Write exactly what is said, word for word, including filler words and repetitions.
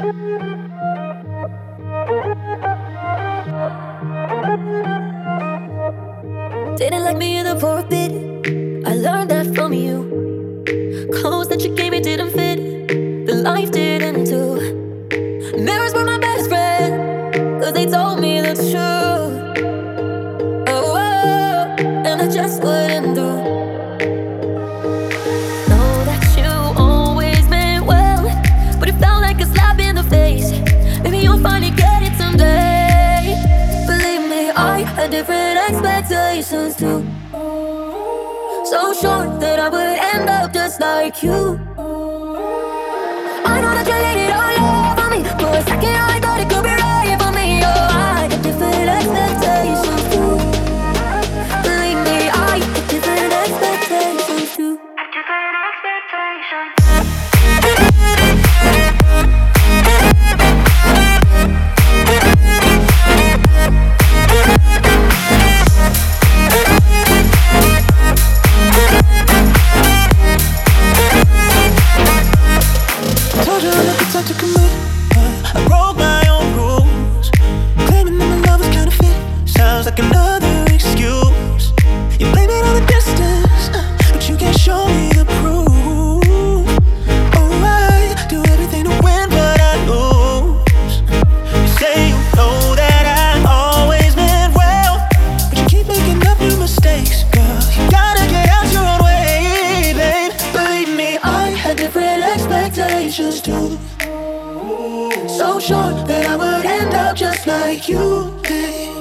Didn't like me either for a bit. I learned that from you. Clothes that you gave me didn't fit. The life didn't do. Mirrors were my best friend, cause they told me the truth. Oh, oh, and I just wouldn't do. Know that you always meant well, but it felt like a slap in the face. Maybe you'll finally get it someday. Believe me, I had different expectations too. So sure that I would end up just like you. I know that you laid it all over me. For a second I thought it could be right for me. Oh, I had different expectations too. Believe me, I had different expectations too. Different expectations. Told you I never time to commit, but I broke my own rules. Claiming that my love was counterfeit sounds like another excuse. You blame it on the distance, uh, but you can't show me the proof. Oh, I do everything to win, but I lose. You say you know that I always meant well, but you keep making up new mistakes, girl. You gotta get out your own way, babe. Believe me, I had different expectations too. So sure that I would end up just like you, babe.